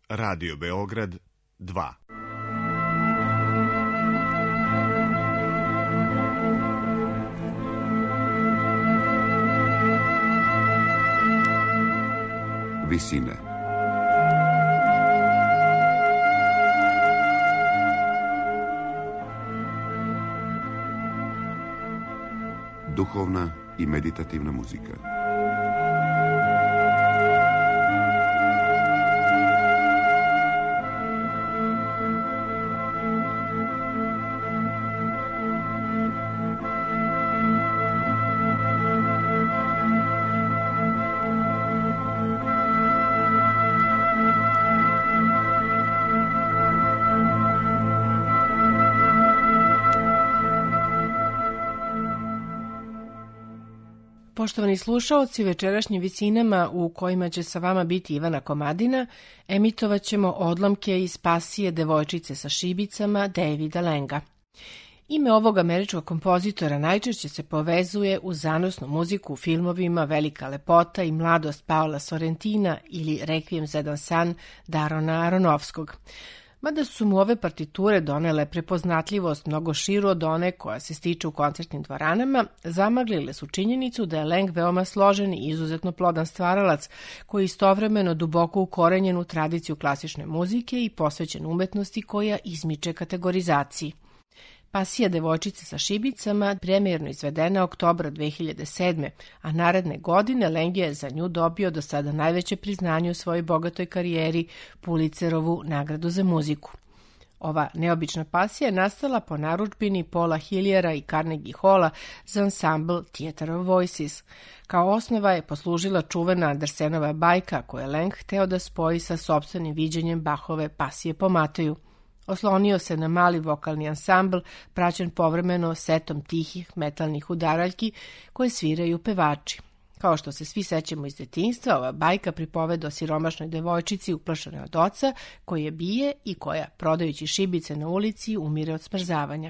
Radio Beograd 2. Visine. Duhovna i meditativna muzika. Poštovani slušaoci, večerašnjim visinama u kojima će sa vama biti Ivana Komadina, emitovat ćemo odlomke iz Pasije devojčice sa šibicama Davida Lenga. Ime ovog američkog kompozitora najčešće se povezuje uz zanosnu muziku u filmovima Velika lepota i Mladost Paola Sorrentina ili Requiem za jedan san Darona Aronofskog. Mada su mu ove partiture donele prepoznatljivost mnogo širu od one koja se stiče u koncertnim dvoranama, zamaglile su činjenicu da je Leng veoma složen i izuzetno plodan stvaralac koji istovremeno duboko ukorenjen u tradiciju klasične muzike i posvećen umetnosti koja izmiče kategorizaciji. Pasija devojčice sa šibicama premijerno izvedena oktobra 2007. a naredne godine Leng je za nju dobio do sada najveće priznanje u svojoj bogatoj karijeri, Pulitzerovu nagradu za muziku. Ova neobična pasija je nastala po narudžbini Paula Hilliera i Carnegie Halla za ansambl Theatre of Voices. Kao osnova je poslužila čuvena Andersenova bajka koju je Leng hteo da spoji sa sopstvenim viđenjem Bachove Pasije po Mateju. Oslonio se na mali vokalni ansambl, praćen povremeno setom tihih metalnih udaraljki koje sviraju pevači. Kao što se svi sećamo iz detinjstva, ova bajka pripoveda o siromašnoj devojčici uplašenoj od oca, koji je bije i koja, prodajući šibice na ulici, umire od smrzavanja.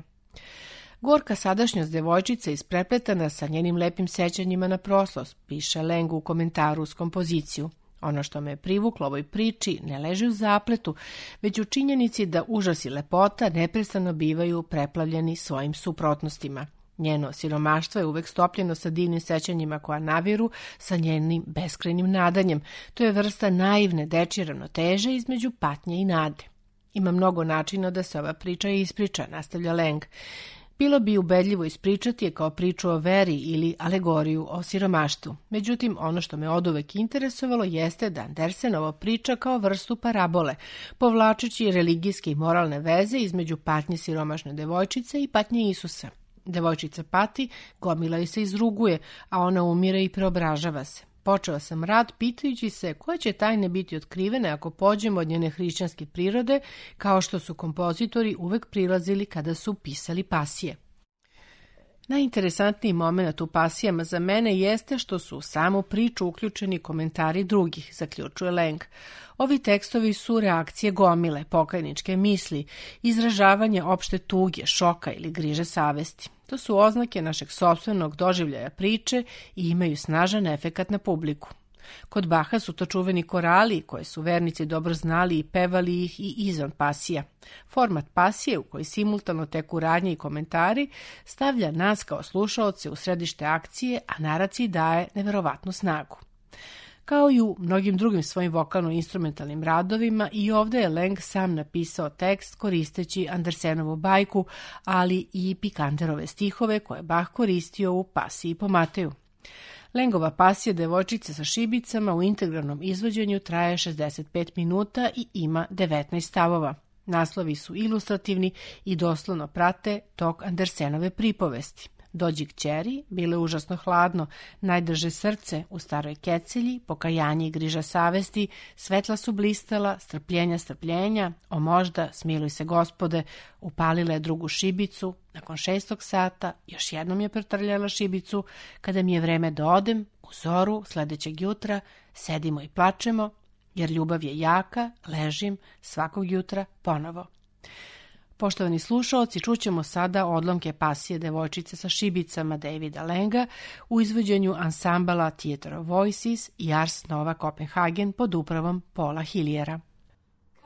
Gorka sadašnjost devojčice isprepletana sa njenim lepim sećanjima na prošlost, piše Leng u komentaru uz kompoziciju. Ono što me je privuklo ovoj priči ne leži u zapletu, već u činjenici da užas i lepota neprestano bivaju preplavljeni svojim suprotnostima. Njeno siromaštvo je uvek stopljeno sa divnim sećanjima koja naviru sa njenim beskrajnim nadanjem. To je vrsta naivne dečje ravnoteže između patnje i nade. Ima mnogo načina da se ova priča ispriča, nastavlja Leng. Bilo bi ubedljivo ispričati je kao priču o veri ili alegoriju o siromaštvu. Međutim, ono što me oduvek interesovalo jeste da Andersenovo priča kao vrstu parabole, povlačeći religijske i moralne veze između patnje siromašne devojčice i patnje Isusa. Devojčica pati, gomila joj se izruguje, a ona umire i preobražava se. Počeo sam rad pitajući se koje će tajne biti otkrivene ako pođemo od njene hrišćanske prirode, kao što su kompozitori uvek prilazili kada su pisali pasije. Najinteresantniji moment u pasijama za mene jeste što su u samu priču uključeni komentari drugih, zaključuje Leng. Ovi tekstovi su reakcije gomile, pokajničke misli, izražavanje opšte tuge, šoka ili griže savesti. To su oznake našeg sopstvenog doživljaja priče i imaju snažan efekat na publiku. Kod Baha su to čuveni korali koje su vernici dobro znali i pevali ih i izvan pasija. Format pasije u kojoj simultano teku radnje i komentari stavlja nas kao slušaoce u središte akcije, a naraciji daje neverovatnu snagu. Kao i u mnogim drugim svojim vokalno-instrumentalnim radovima, i ovdje je Leng sam napisao tekst koristeći Andersenovu bajku, ali i Pikanterove stihove koje Bach koristio u Pasiji po Mateju. Lengova pasija devojčice sa šibicama u integralnom izvođenju traje 65 minuta i ima 19 stavova. Naslovi su ilustrativni i doslovno prate tok Andersenove pripovesti. Dođi kćeri, bile užasno hladno, najdrže srce, u staroj kecelji, pokajanje i griža savesti, svetla su blistala, strpljenja, o možda, smiluj se gospode, upalila je drugu šibicu, nakon 6. sata, još jednom je protrljala šibicu, kada mi je vreme da odem, u zoru, sledećeg jutra, sedimo i plačemo, jer ljubav je jaka, ležim, svakog jutra ponovo. Poštovani slušaoci, čućemo sada odlomke pasije devojčice sa šibicama Davida Lenga u izvođenju ansambala Theatre of Voices i Ars Nova Copenhagen pod upravom Paula Hilliera.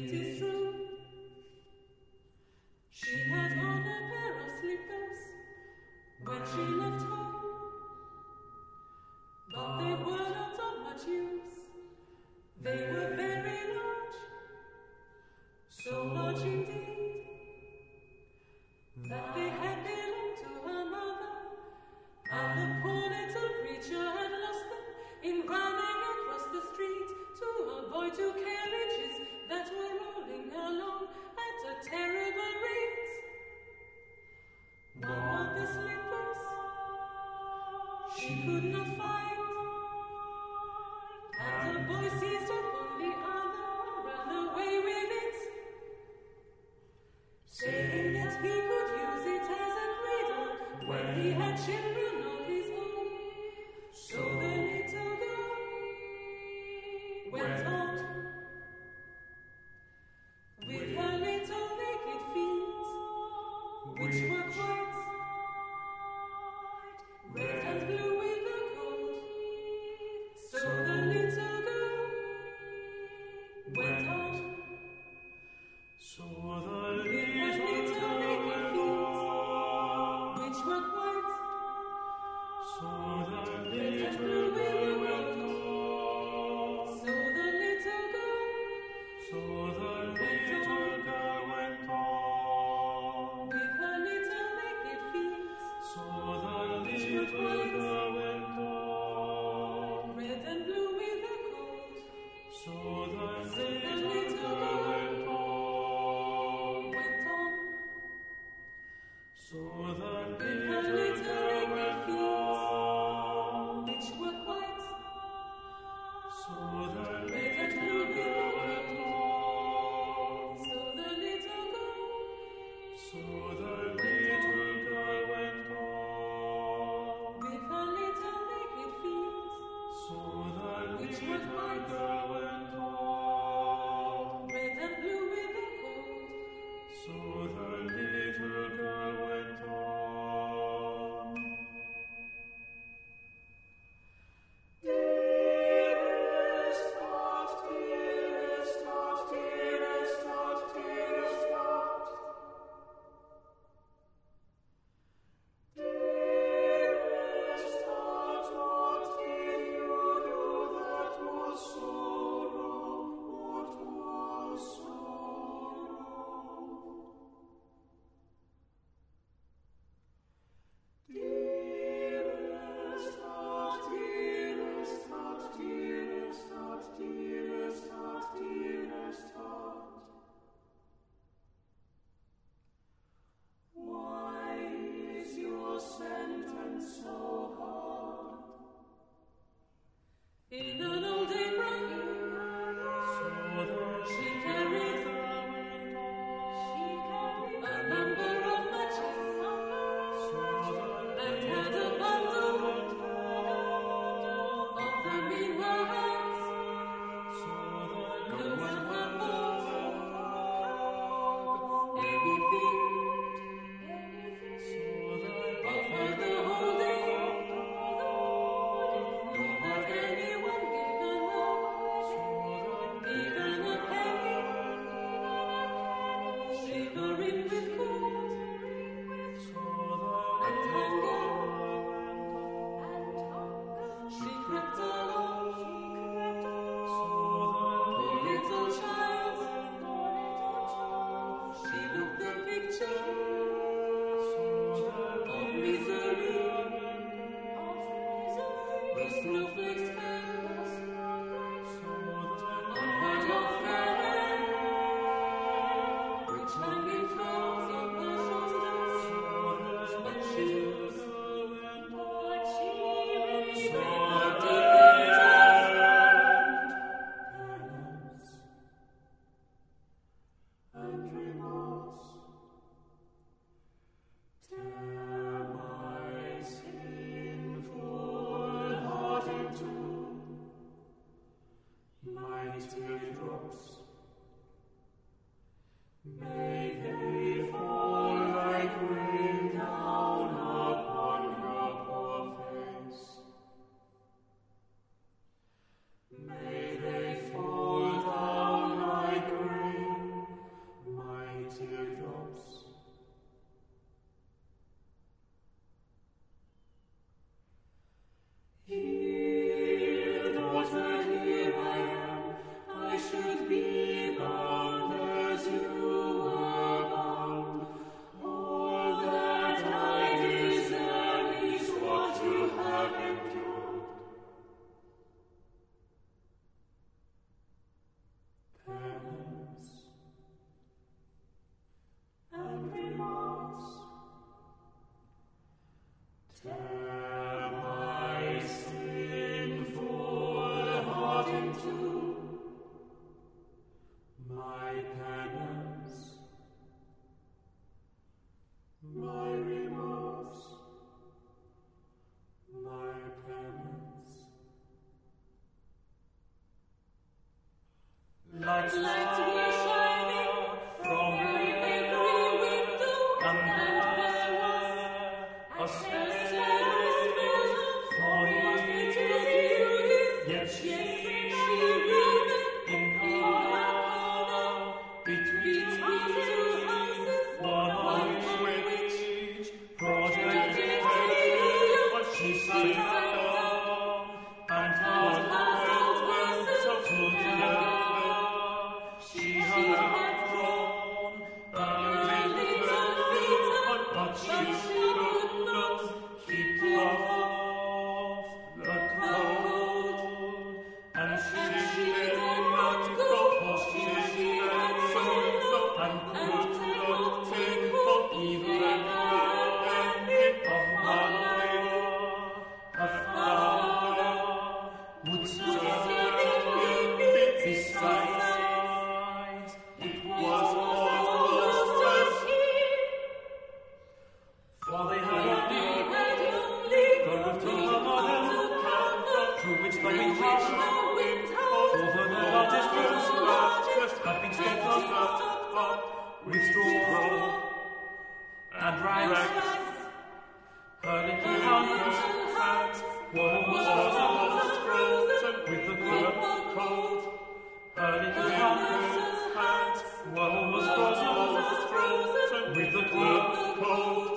it is true. She had on a pair of slippers when she left home, but they were not of much use. They were very large, so large indeed, that they had belonged to her mother, and the poor little creature had lost them in running across the street to avoid two carriages that were rolling along at a terrible rate. One of the slippers she could not find, and the boy seized upon the other and ran away with it, saying that he could use it as a cradle when he had children of his own. So the little girl went on with her little naked feet, which were quite red and blue with the cold. So the little girl went on So the with her little naked feet, which were quite red and blue with the cold. So the little girl went on. with her little naked feet, So the little girl went on. red and blue with the cold. So the little little girl went on. Went on So the with her little little girl naked went feet, on. which were quite So the red and blue little with girl the went cold. on. So the little girl So the little girl went on. with her little naked feet, So the which were little quite girl went on. red and blue with the cold. So the little girl went on. Dearest heart, dearest heart, dearest heart, dearest heart. Dearest heart, what did you do that was so wrong? What was so wrong? Dearest heart, dearest heart, dearest heart, dearest heart, dearest heart. Why is your sentence so hard? In an old apron she carried a number of matches and had a bundle of them in her hands. No one had bought anything of her the whole day, nor had anyone given her even a penny. Shivering with cold and hunger, she crept along, poor little child. She looked the picture of misery. The snowflakes fell on her long fair hair, which hung in curls on her shoulders. But she saw her penance and remorse. Tear my sinful heart into mighty drops. May they fall like rain down upon her poor face. May they fall down like rain and rags. Her little hat, woman was frozen with the cold. Her little hat, woman was frozen with the cold.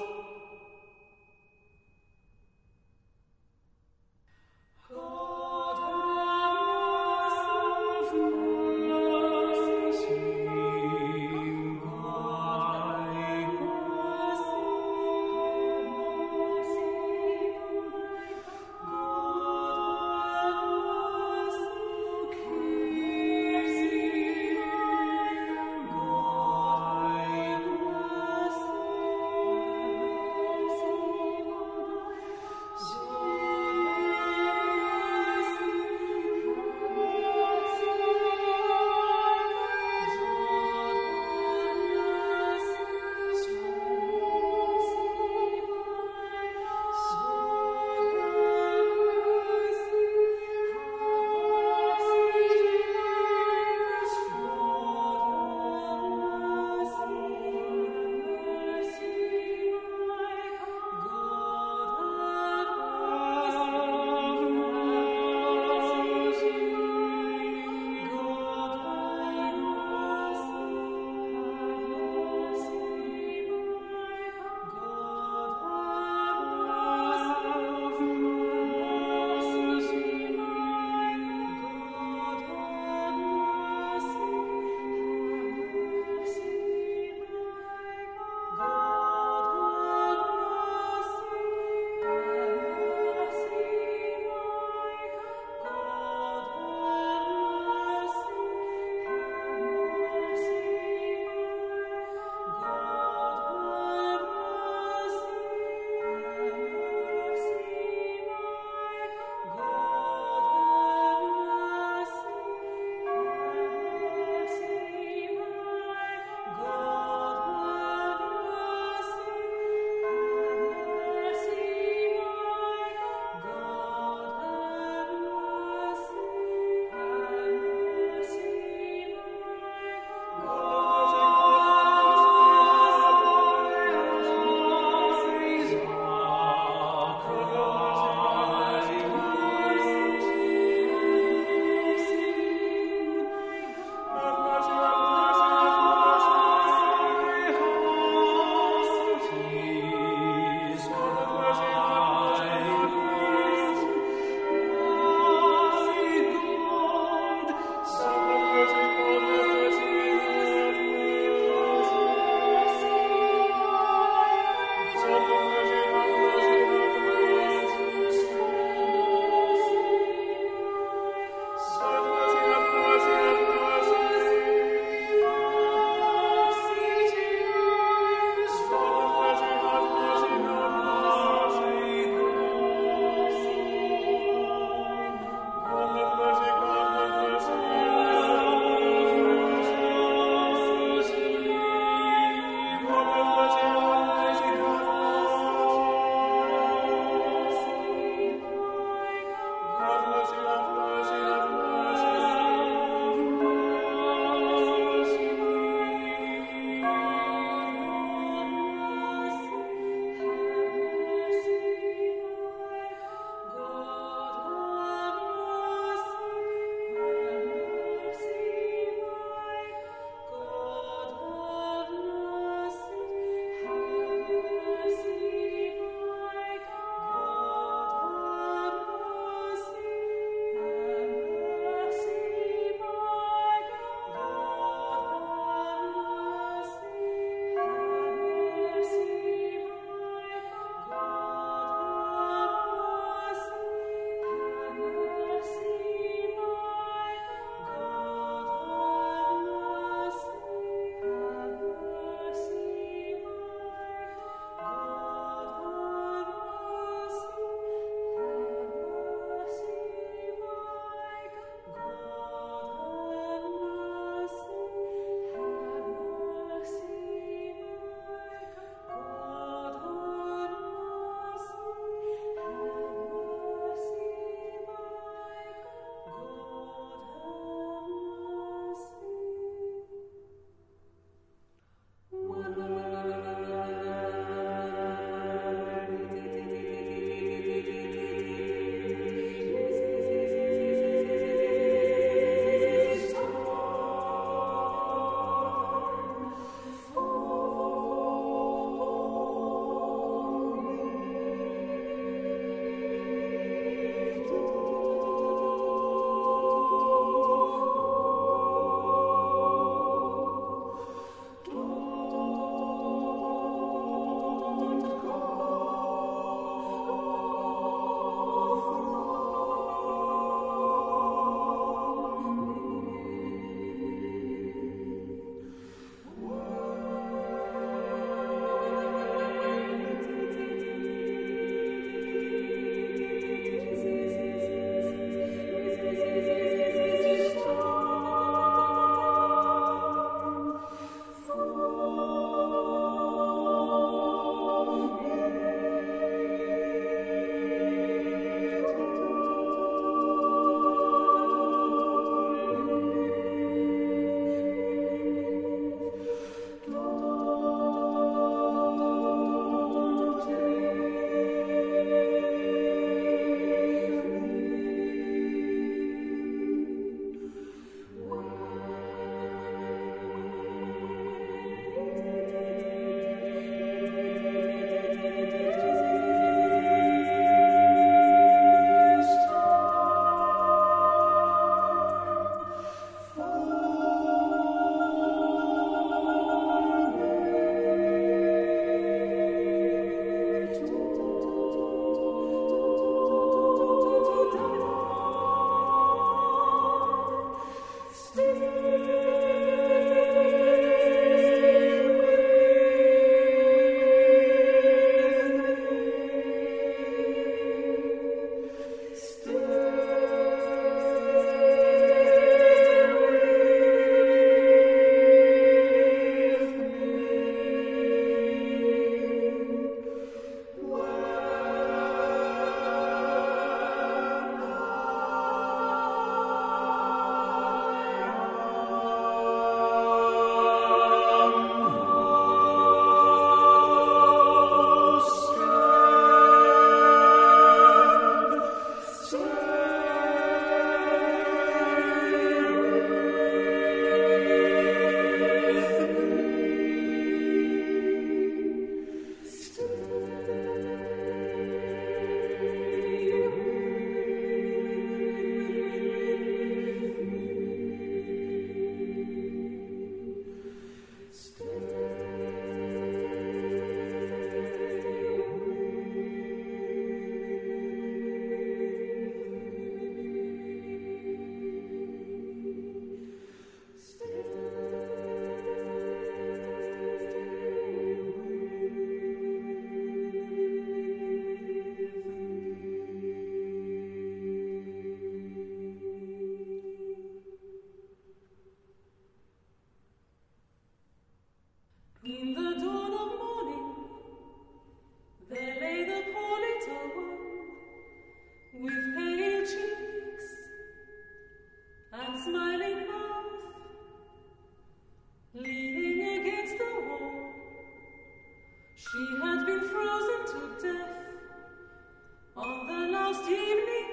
had been frozen to death on the last evening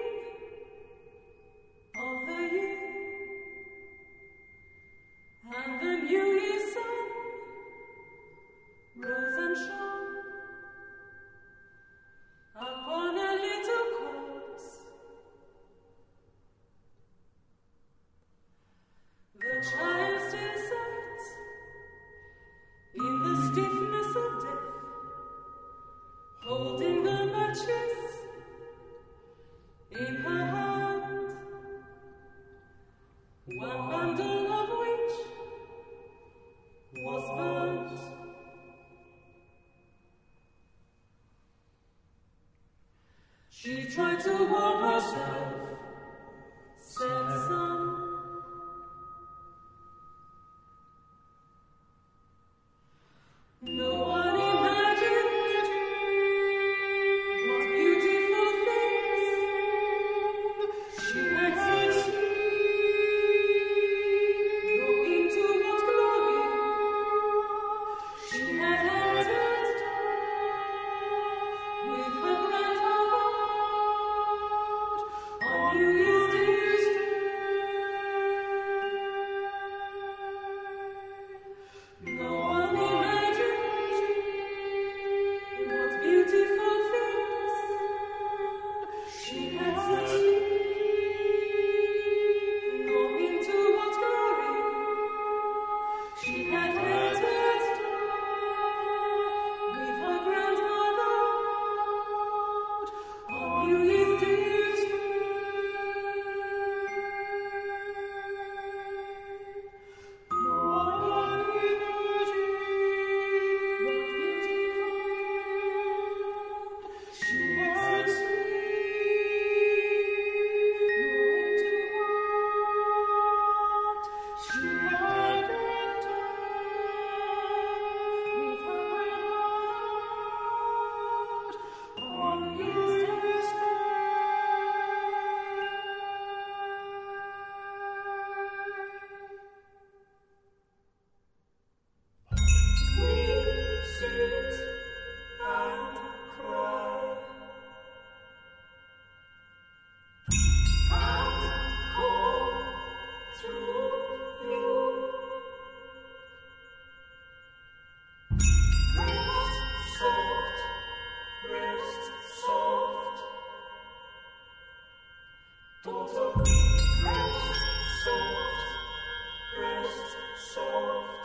of the year, and the New Year's sun rose and shone upon a little corpse. The child still sat in the stiffness of death, holding the matches in her hand, one bundle of which was burnt. She tried to warm herself, said son. No one imagined what beautiful things she had seen, nor into what glory she had entered with her grandmother on New Year's Day. No one imagined what beautiful things she had seen, nor into what glory she had entered with her grandmother on New Year's Day. No one imagined what beautiful she had seen, nor into what she had entered with her grandmother on New Year's Day. We sit and cry and call to you. Rest soft, rest soft. Daughter, rest soft, rest soft.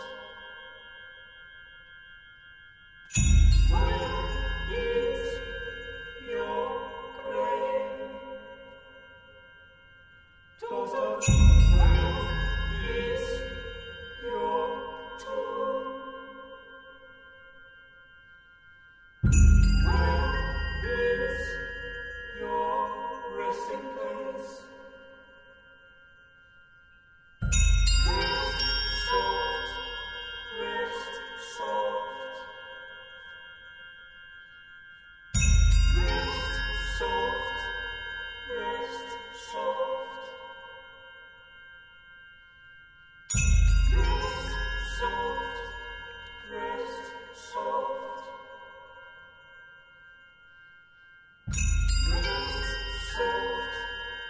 Where is your grave? Daughter, where is your tomb? Where is your resting place? Rest soft, rest soft. Rest soft, rest soft. Rest soft, rest soft. Rest soft,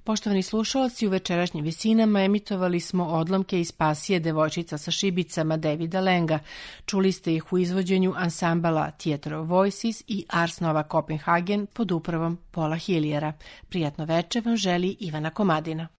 Poštovani slušalci, u večerašnjim visinama emitovali smo odlomke iz pasije Devojčica sa šibicama Davida Lenga. Čuli ste ih u izvođenju ansambala Theatre of Voices i Ars Nova Copenhagen pod upravom Paula Hilliera. Prijatno veče vam želi Ivana Komadina.